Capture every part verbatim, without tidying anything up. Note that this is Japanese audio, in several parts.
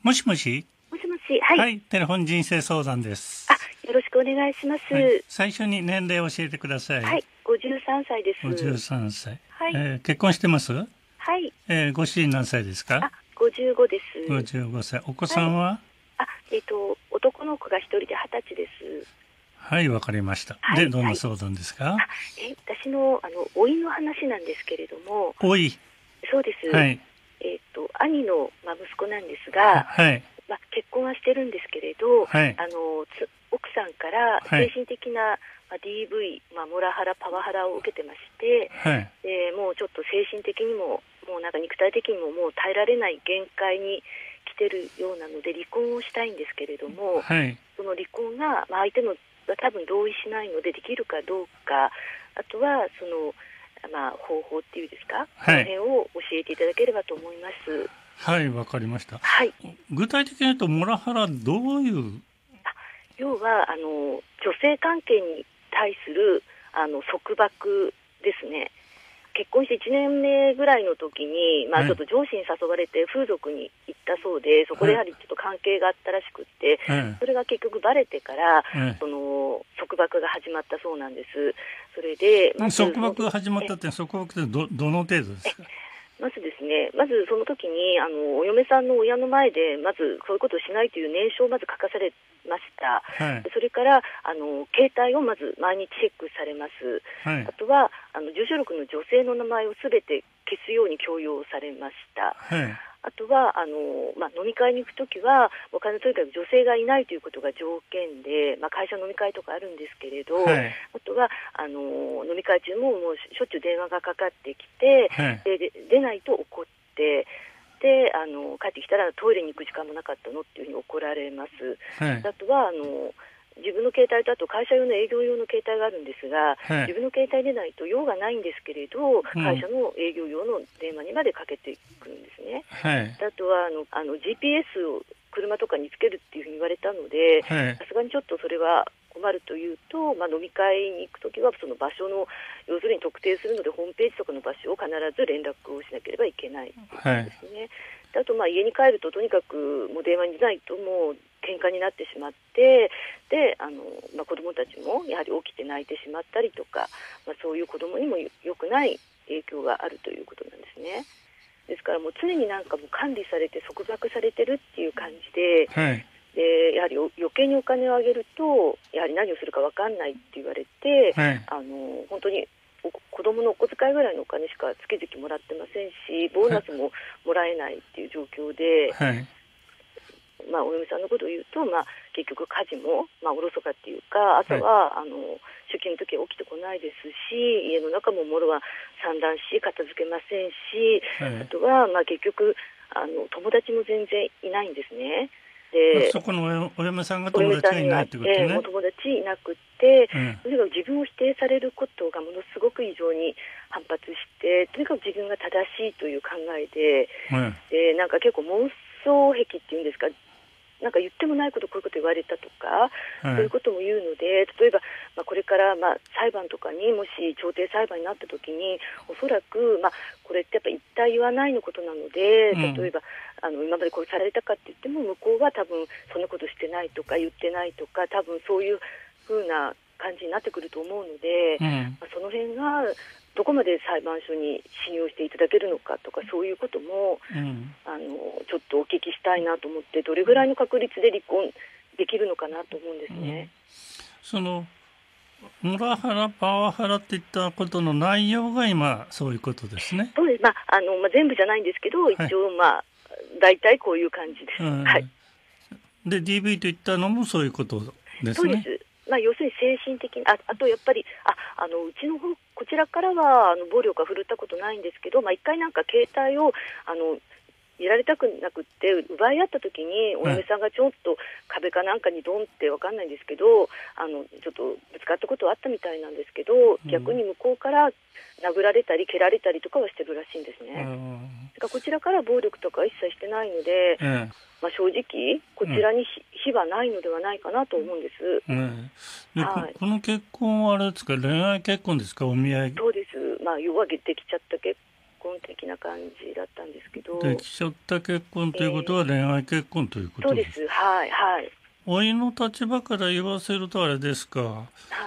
もしもし。 もしもし、はい。 はい、テレフォン人生相談です。 あ、よろしくお願いします。 はい、最初に年齢を教えてください。 はい、ごじゅうさんさいです。 ごじゅうさんさい。 はい。 えー結婚してます？ はい。 えーご主人何歳ですか？ あ、ごじゅうごです。 ごじゅうごさい。お子さんは？ あ、えっと、男の子が一人ではたちです。 はい、わかりました。 はい、 で、どんは。 ない相談ですか？ あ、え、私の、あの、甥の話なんですけれども、 おい。 そうです。 はい。 えっと、兄の、まあ、息子なんですが、 はい。 まあ、結婚はしてるんですけれど、 はい。 あの、つ奥さんからはい精神的な、まあ、ディーブイ、まあ、モラハラ、パワハラを受けてまして、 はい。 でもうちょっと精神的にも、もうなんか肉体的にももう耐えられない限界に来てるようなので、離婚をしたいんですけれども、 はい。 その離婚が、まあ、相手のが多分同意しないのでできるかどうか、あとはその、まあ、方法っていうですか、 はい。 この辺を教えていただければと思います。 はい、わかりました。 はい。 具体的に言うと、モラハラどういう？ 要はあの女性関係に対するあの束縛ですね。結婚していちねんめぐらいの時に、まあ、 はいちょっと上司に誘われて風俗に行ったそうで、そこでやはりちょっと関係があったらしくって、 はい。 それが結局バレてから、 はい。 その束縛が始まったそうなんです。それでまず束縛が始まったって、束縛ってど、どの程度ですか？ まずですね、まずその時にあのお嫁さんの親の前でまずそういうことをしないという念書をまず書かされました。 はい。 それからあの携帯をまず毎日チェックされます。 はい。 あとはあの住所録の女性の名前をすべて消すように強要されました。 はい。 あとはあの、まあ、飲み会に行くときはお金とにかく女性がいないということが条件で、まあ、会社飲み会とかあるんですけれど、 はい。 あとはあの飲み会中ももうしょっちゅう電話がかかってきて、 はい。 でで出ないと怒ってであの帰ってきたらトイレに行く時間もなかったのっていうふうに怒られます。 はい。 あとはあの自分の携帯とあと会社用の営業用の携帯があるんですが、 はい。 自分の携帯でないと用がないんですけれど、 うん会社の営業用の電話にまでかけてくるんですね。 はい。 あとはあのあの ジーピーエス を車とかにつけるっていうふうに言われたので、 はい。 さすがにちょっとそれは困るというと、まあ、飲み会に行くときはその場所の要するに特定するのでホームページとかの場所を必ず連絡をしなければいけないはい。 ですね。であとまあ家に帰るととにかくもう電話に出ないともう喧嘩になってしまって、であの、まあ、子どもたちもやはり起きて泣いてしまったりとか、まあ、そういう子どもにも良くない影響があるということなんですね。ですからもう常になんかもう管理されて束縛されてるっていう感じで、 はい。 でやはり余計にお金をあげるとやはり何をするか分かんないって言われて、 はい。 あの本当にお子供のお小遣いぐらいのお金しか月々もらってませんし、ボーナスももらえないっていう状況で、 はい。 まあ、お嫁さんのことを言うと、まあ、結局家事も、まあ、おろそかっていうか、あとは、あの出勤の時は起きてこないですし、家の中ももろは散乱し片付けませんし、 はい。 あとは、まあ、結局あの友達も全然いないんですね。でそこのお嫁さんがお友嫁さんには、 達がいないってことえー、もね。 う友達いなくて、 うん。 とにかく自分を否定されることがものすごく異常に反発して、とにかく自分が正しいという考えで、 はい。 でなんか結構妄想癖っていうんですか、なんか言ってもないことこういうこと言われたとか、 はい。 そういうことも言うので、例えば、まあ、これからまあ裁判とかにもし調停裁判になった時におそらく、まあ、これってやっぱ言った言わないのことなので、 うん。 例えばあの今までこうされたかって言っても向こうは多分そんなことしてないとか言ってないとか、多分そういう風な感じになってくると思うので、 うん。 まあ、その辺がどこまで裁判所に信用していただけるのかとか、そういうこともうん。 あのちょっとお聞きしたいなと思って、どれぐらいの確率で離婚できるのかなと思うんですね。 そのモラハラ、パワハラっていったことの内容が今そういうことですね。 そうです、まああのまあ、全部じゃないんですけど、 はい。 一応まあ大体こういう感じです。 うん。 はい。 で ディーブイ といったのもそういうことですね。 そうです。まあ、要するに精神的に、あ、あとやっぱりああのうちの方こちらからはあの暴力は振るったことないんですけど、まあ、一回なんか携帯をあのやられたくなくって奪い合った時にお嫁さんがちょっと壁かなんかにドンって分かんないんですけど、あのちょっとぶつかったことはあったみたいなんですけど、逆に向こうから殴られたり蹴られたりとかはしてるらしいんですね。 うん。 だからこちらから暴力とかは一切してないので、 ええ。 まあ、正直こちらに非はないのではないかなと思うんです。 ええ。で、 はい、 ここの結婚はあれですか、恋愛結婚ですか、お見合い。 そうです。まあ、要はできちゃった結婚的な感じだったんですけど。 できちゃった結婚ということは恋愛結婚というこそとです。 うです。はいはい。 おいの立場から言わせるとあれですか。 はい。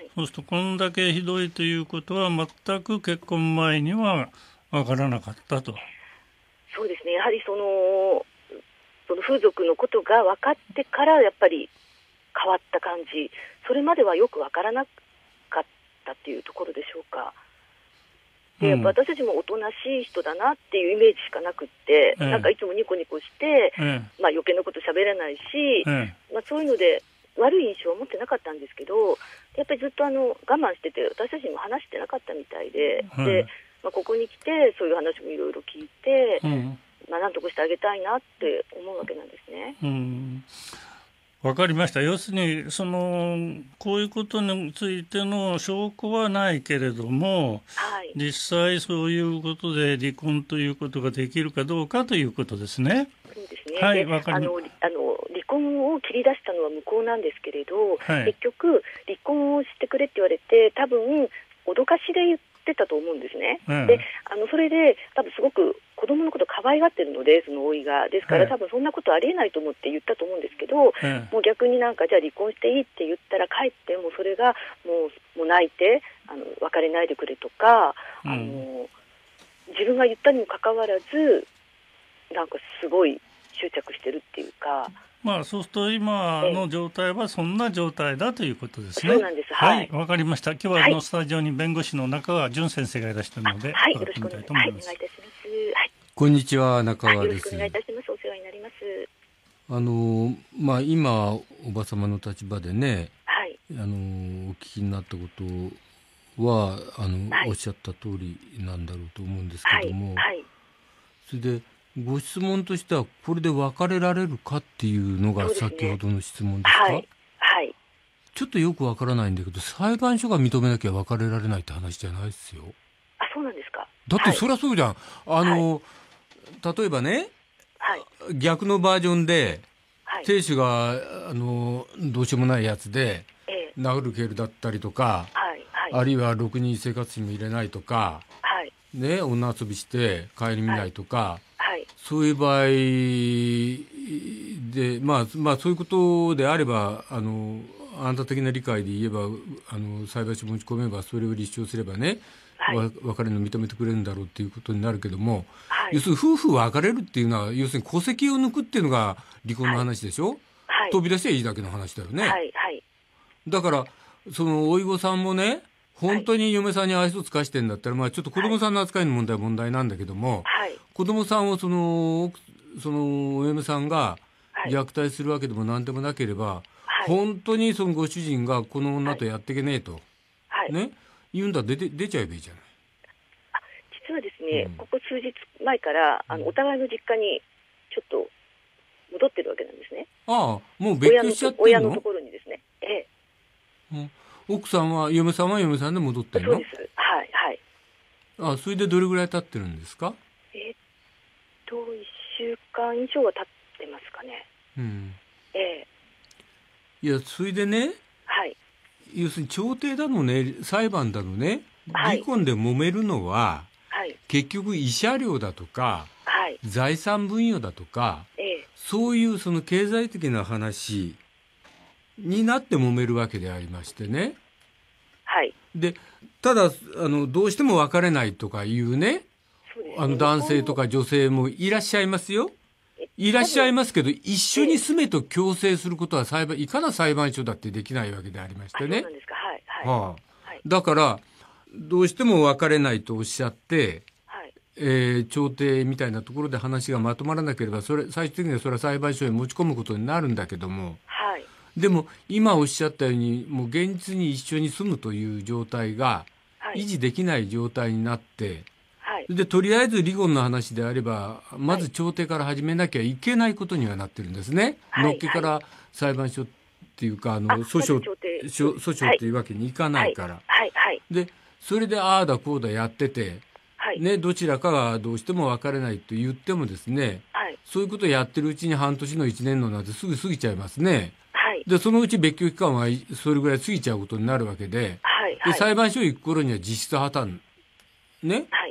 そうするとこんだけひどいということは全く結婚前には分からなかったと。 そうですね。やはりそのその風俗のことが分かってからやっぱり変わった感じ。それまではよく分からなかったっていうところでしょうか。でやっぱ私たちもおとなしい人だなっていうイメージしかなくって、 ええ、 なんかいつもニコニコして、 ええ、 まあ、余計なこと喋れないし、 ええ、 まあ、そういうので悪い印象は持ってなかったんですけど、やっぱりずっとあの我慢してて私たちにも話してなかったみたいで、 うん、 で、まあ、ここに来てそういう話もいろいろ聞いて、 うん、 まあ、なんとかしてあげたいなって思うわけなんですね。 うん、わかりました。要するにそのこういうことについての証拠はないけれども、 はい、 実際そういうことで離婚ということができるかどうかということですね。 そうですね。 はい、 で、 わかりまあの、あの離婚を切り出したのは向こうなんですけれど、 はい、 結局離婚をしてくれって言われて多分脅かしで言ってたと思うんですね。 ええ、 で、あのそれで多分すごく子供のこと可愛がってるので、その甥がですから、 はい、 多分そんなことありえないと思って言ったと思うんですけど、 ええ、 もう逆になんかじゃあ離婚していいって言ったらかえってもうそれがもう、もう泣いてあの別れないでくれとか、 うん、 あの自分が言ったにもかかわらずなんかすごい執着してるっていうか。 まあそうすると今の状態はそんな状態だということですね。 そうなんです。はい。 はい、わかりました。今日はあのスタジオに弁護士の中川淳先生がいらっしゃるので、 はい、よ伺ってみたろしくお願い、 いと思います。 はい、お願いいたします。はい。 こんにちは、中はい、 川です。 よろしくお願いいたします。お世話になります。 あのまあ今おば様の立場でね、 はい。 あのお聞きになったことはあの、 はい、 おっしゃった通りなんだろうと思うんですけども、 はい、はい、 それでご質問としてはこれで別れられるかっていうのがそうですね。 先ほどの質問ですか？ はい、はい。 ちょっとよくわからないんだけど、裁判所が認めなきゃ別れられないって話じゃないですよ。 あ、そうなんですか。 だってそりゃそうじゃん。あの、例えばね、 はい、 逆のバージョンで、 はい、 亭主があのどうしようもないやつで、 ええ、 殴る蹴るだったりとか、 はい、はい、 あるいはろくに生活費も入れないとか、 はい、 ね、女遊びして顧みないとか、 はい、 そういう場合で、まあ、まあそういうことであれば、あのあなた的な理解で言えば、あの裁判所持ち込めばそれを立証すればね、 はい、 わ別れるの認めてくれるんだろうっていうことになるけども、 はい、 要するに夫婦別れるっていうのは要するに戸籍を抜くっていうのが離婚の話でしょ、 はい、 飛び出しゃいいだけの話だよね、 はい、はい、 だからそのおいごさんもね、本当に嫁さんに愛想つかしてんだったら、まあ、ちょっと子供さんの扱いの問題は問題なんだけども、 はい、 子供さんをそのそのお嫁さんが虐待するわけでも何でもなければ、 はい、 本当にそのご主人がこの女とやっていけねえと、 はい、 ね、言うんだ出て出ちゃえばいいじゃない。 あ、実はですね、 うん、 ここ数日前からあのお互いの実家にちょっと戻ってるわけなんですね。 ああ、もう別居しちゃってんの？ 親のところにですね。ええ。 うん、奥さんは嫁さんは嫁さんで戻ってんの？ そうです。はいはい。 あ、それでどれぐらい経ってるんですか？ えっといっしゅうかん以上は経ってますかね。 うん。 ええ。 いや、それでね、 はい。 要するに調停だのね、裁判だのね、 はい、 離婚で揉めるのは、 はい、 結局慰謝料だとか、 はい、 財産分与だとか、 ええ、 そういうその経済的な話になって揉めるわけでありましてね。 はい。 で、ただあのどうしても別れないとかいうね、 そうですね、 あの男性とか女性もいらっしゃいますよ。いらっしゃいますけど、一緒に住めと強制することは裁判、いかな裁判所だってできないわけでありましてね。 そうなんですか。はい、はい。 はあ、 はい、 だからどうしても別れないとおっしゃって、 はい、 えー、調停みたいなところで話がまとまらなければ、それ最終的にはそれは裁判所へ持ち込むことになるんだけども、 はい、 でも今おっしゃったように、もう現実に一緒に住むという状態が維持できない状態になって、はい、でとりあえず離婚の話であれば、まず調停から始めなきゃいけないことにはなってるんですね。はい、のっけから裁判所っていうか、あの訴訟、訴訟っていうわけにいかないから、 はいはい、 でそれでああだこうだやってて、はいね、どちらかがどうしても別れないと言ってもですね、はい、そういうことをやってるうちに半年のいちねんのなんてすぐ過ぎちゃいますね。はい、でそのうち別居期間はそれぐらい過ぎちゃうことになるわけで、はいはい、で裁判所へ行く頃には実質破綻ね、はいはい、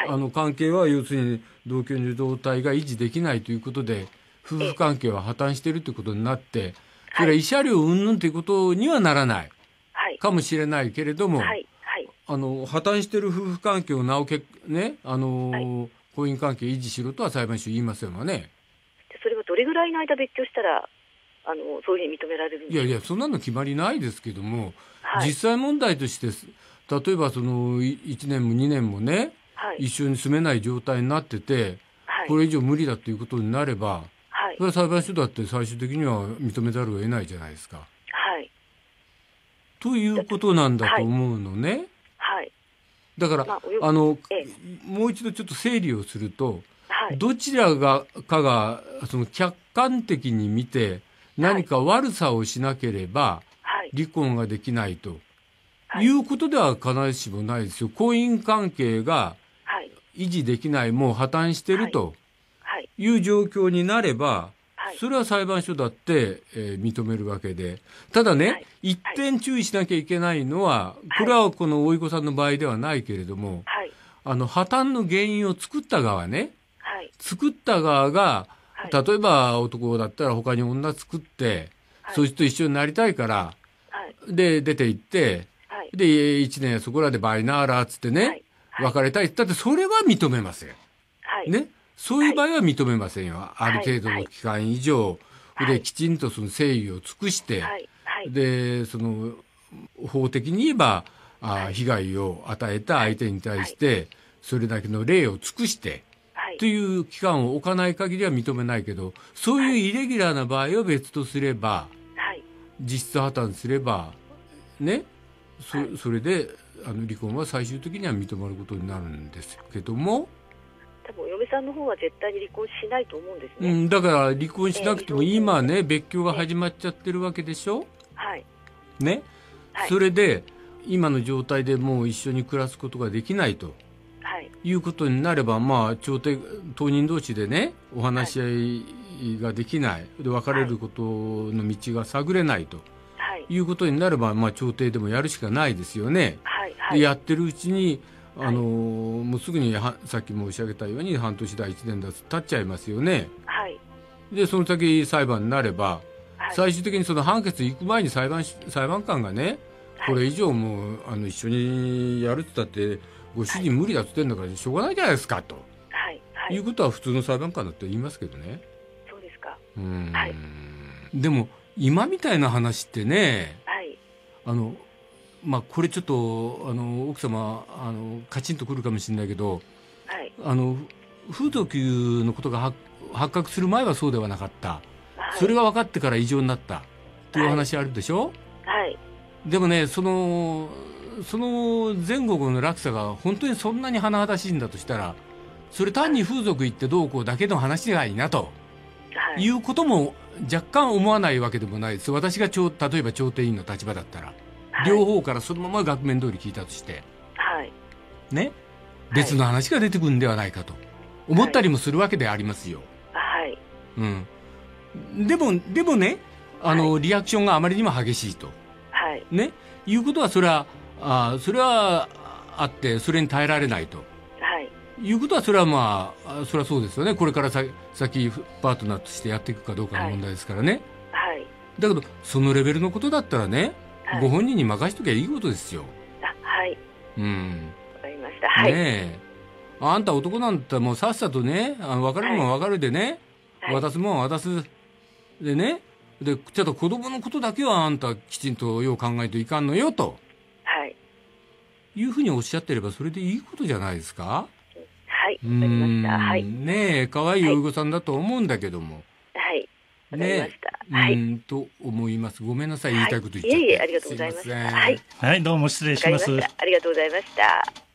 あの関係は要するに同居の状態が維持できないということで夫婦関係は破綻しているということになってそれは慰謝料云々ということにはならない、はい、かもしれないけれども、はいはい、あの破綻している夫婦関係をなおけ、ねあの、はい、婚姻関係維持しろとは裁判所言いませんわね。 それはどれぐらいの間別居したらあのそういうふうに認められるんですか。 いやいやそんなの決まりないですけども、はい、実際問題として例えばそのいちねんもにねんもね、はい、一緒に住めない状態になってて、はい、これ以上無理だということになれば、はい、それは裁判所だって最終的には認めざるを得ないじゃないですか、はい、ということなんだと思うのね、はい、だから、まあ、あの、ええ、もう一度ちょっと整理をすると、はい、どちらがかがその客観的に見て何か悪さをしなければ離婚ができないと、はい、いうことでは必ずしもないですよ。婚姻関係が維持できない、もう破綻しているという状況になれば、それは裁判所だって、えー、認めるわけで、ただね、はい、一点注意しなきゃいけないのは、これはこのおいこさんの場合ではないけれども、はい、あの破綻の原因を作った側ね、はい、作った側が、はい、例えば男だったら他に女作って、はい、そいつと一緒になりたいから、はい、で出て行って、はい、でいちねんそこらでバイナーラーっつってね、はいはい、別れたいって言ったってそれは認めません、はいね、そういう場合は認めませんよ、はい、ある程度の期間以上、はい、できちんとその誠意を尽くして、はいはい、でその法的に言えばあ被害を与えた相手に対してそれだけの礼を尽くして、はい、という期間を置かない限りは認めないけど、そういうイレギュラーな場合は別とすれば、はい、実質破綻すればね、そ, それであの離婚は最終的には認まることになるんですけども、 多分お嫁さんの方は絶対に離婚しないと思うんですね、 うん、だから離婚しなくても今ね、えー、別居が始まっちゃってるわけでしょ、はいねはい、それで今の状態でもう一緒に暮らすことができないと、はい、いうことになれば、まあ調停当人同士でねお話し合いができない、はい、で別れることの道が探れないと、はい、いうことになれば、まあ、調停でもやるしかないですよね、はいはい、でやってるうちにあのーはい、もうすぐにはさっき申し上げたように半年だいちねんだ経っちゃいますよね、はい、でその先裁判になれば、はい、最終的にその判決行く前に裁判裁判官がね、これ以上もうあの一緒にやるって言ったってご主人無理だって言ってんだからしょうがないじゃないですかと、はいはい、いうことは普通の裁判官だって言いますけどね。 そうですか。 うーん、はい、でも今みたいな話ってね、はい、あのまあ、これちょっとあの奥様あのカチンとくるかもしれないけど、はい、あの風俗のことが発覚する前はそうではなかった、はい、それが分かってから異常になったという話あるでしょ、はい、でもねそのその前後の落差が本当にそんなに甚だしいんだとしたら、それ単に風俗行ってどうこうだけの話ではいいなと、はい、いうことも若干思わないわけでもないです。私がちょ例えば調停委員の立場だったら両方からそのまま額面通り聞いたとして、はいね、別の話が出てくるんではないかと思ったりもするわけでありますよ、はいうん、でもでもねあの、はい、リアクションがあまりにも激しいと、はいね、いうことはそれはあそれはあってそれに耐えられないと、はい、いうことはそれはまあそれはそうですよね。これからさ先パートナーとしてやっていくかどうかの問題ですからね、はいはい、だけどそのレベルのことだったらね、はい、ご本人に任しときゃいいことですよ。 あはいうんわかりました、はい、 ねえあんた男なんてもうさっさとねあの別れるもん別れでね、はい、渡すもん渡すでねでちょっと子供のことだけはあんたきちんとよう考えていかんのよと、はい、いうふうにおっしゃってればそれでいいことじゃないですか。 はいわかりました、はい、 ねえ可愛いお子さんだと思うんだけども、 はいわかりました、 ね、はい、うんと思います。ごめんなさい、言いたいこと言っちゃって、 はい、いえいえありがとうございました。はい、 はい、どうも失礼します。 ありがとうございました。